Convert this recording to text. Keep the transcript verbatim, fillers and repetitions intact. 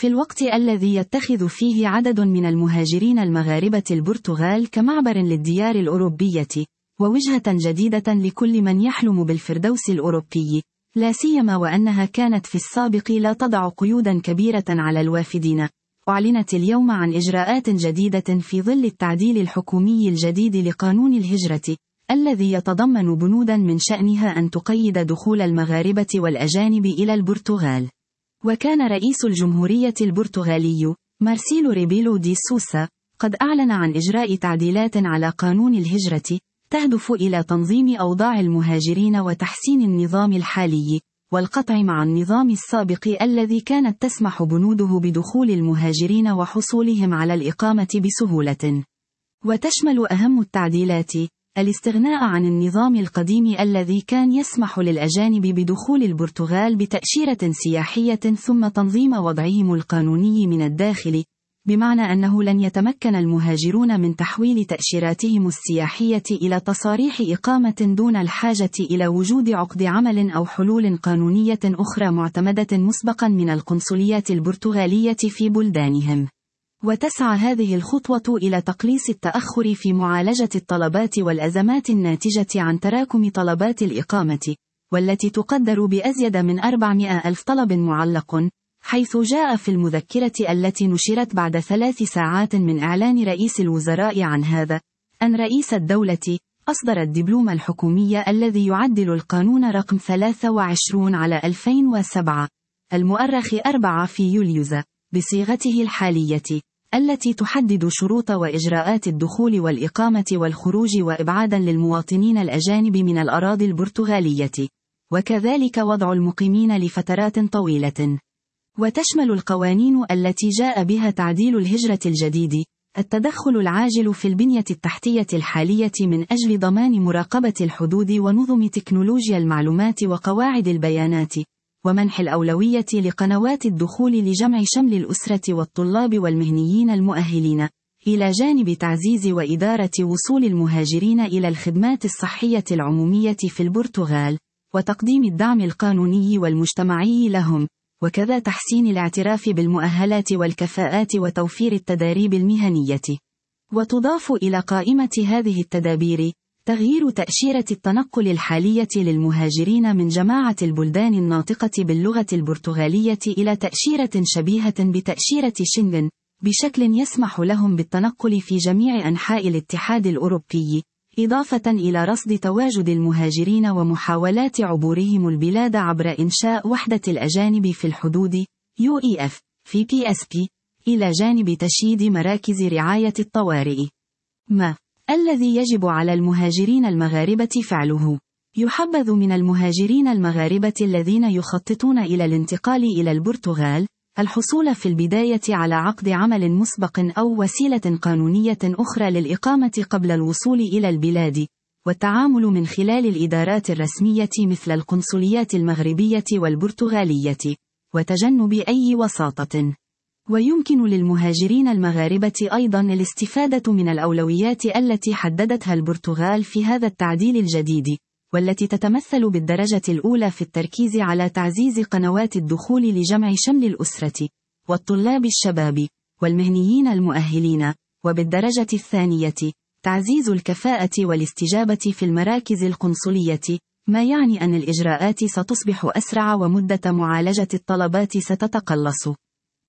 في الوقت الذي يتخذ فيه عدد من المهاجرين المغاربة البرتغال كمعبر للديار الأوروبية، ووجهة جديدة لكل من يحلم بالفردوس الأوروبي، لا سيما وأنها كانت في السابق لا تضع قيودا كبيرة على الوافدين. أعلنت اليوم عن إجراءات جديدة في ظل التعديل الحكومي الجديد لقانون الهجرة، الذي يتضمن بنودا من شأنها أن تقيد دخول المغاربة والأجانب إلى البرتغال. وكان رئيس الجمهورية البرتغالي، مارسيلو ريبيلو دي سوسا، قد أعلن عن إجراء تعديلات على قانون الهجرة، تهدف إلى تنظيم أوضاع المهاجرين وتحسين النظام الحالي، والقطع مع النظام السابق الذي كانت تسمح بنوده بدخول المهاجرين وحصولهم على الإقامة بسهولة. وتشمل أهم التعديلات الاستغناء عن النظام القديم الذي كان يسمح للأجانب بدخول البرتغال بتأشيرة سياحية ثم تنظيم وضعهم القانوني من الداخل، بمعنى أنه لن يتمكن المهاجرون من تحويل تأشيراتهم السياحية إلى تصاريح إقامة دون الحاجة إلى وجود عقد عمل أو حلول قانونية أخرى معتمدة مسبقا من القنصليات البرتغالية في بلدانهم. وتسعى هذه الخطوة إلى تقليص التأخر في معالجة الطلبات والأزمات الناتجة عن تراكم طلبات الإقامة، والتي تقدر بأزيد من أربعمائة ألف طلب معلق، حيث جاء في المذكرة التي نشرت بعد ثلاث ساعات من إعلان رئيس الوزراء عن هذا، أن رئيس الدولة أصدر الدبلوم الحكومي الذي يعدل القانون رقم ثلاثة وعشرين على ألفين وسبعة المؤرخ أربعة في يوليوز بصيغته الحالية، التي تحدد شروط وإجراءات الدخول والإقامة والخروج وإبعادا للمواطنين الأجانب من الأراضي البرتغالية، وكذلك وضع المقيمين لفترات طويلة. وتشمل القوانين التي جاء بها تعديل الهجرة الجديد التدخل العاجل في البنية التحتية الحالية من أجل ضمان مراقبة الحدود ونظم تكنولوجيا المعلومات وقواعد البيانات، ومنح الأولوية لقنوات الدخول لجمع شمل الأسرة والطلاب والمهنيين المؤهلين، إلى جانب تعزيز وإدارة وصول المهاجرين إلى الخدمات الصحية العمومية في البرتغال، وتقديم الدعم القانوني والمجتمعي لهم، وكذا تحسين الاعتراف بالمؤهلات والكفاءات وتوفير التداريب المهنية. وتضاف إلى قائمة هذه التدابير تغيير تأشيرة التنقل الحالية للمهاجرين من جماعة البلدان الناطقة باللغة البرتغالية إلى تأشيرة شبيهة بتأشيرة شنغن، بشكل يسمح لهم بالتنقل في جميع أنحاء الاتحاد الأوروبي، إضافة إلى رصد تواجد المهاجرين ومحاولات عبورهم البلاد عبر إنشاء وحدة الأجانب في الحدود يو إي إف في بي إس بي، إلى جانب تشييد مراكز رعاية الطوارئ. ما الذي يجب على المهاجرين المغاربة فعله؟ يحبذ من المهاجرين المغاربة الذين يخططون إلى الانتقال إلى البرتغال الحصول في البداية على عقد عمل مسبق أو وسيلة قانونية أخرى للإقامة قبل الوصول إلى البلاد، والتعامل من خلال الإدارات الرسمية مثل القنصليات المغربية والبرتغالية، وتجنب أي وساطة. ويمكن للمهاجرين المغاربة أيضا الاستفادة من الأولويات التي حددتها البرتغال في هذا التعديل الجديد، والتي تتمثل بالدرجة الأولى في التركيز على تعزيز قنوات الدخول لجمع شمل الأسرة، والطلاب الشباب، والمهنيين المؤهلين، وبالدرجة الثانية تعزيز الكفاءة والاستجابة في المراكز القنصلية، ما يعني أن الإجراءات ستصبح أسرع ومدة معالجة الطلبات ستتقلص.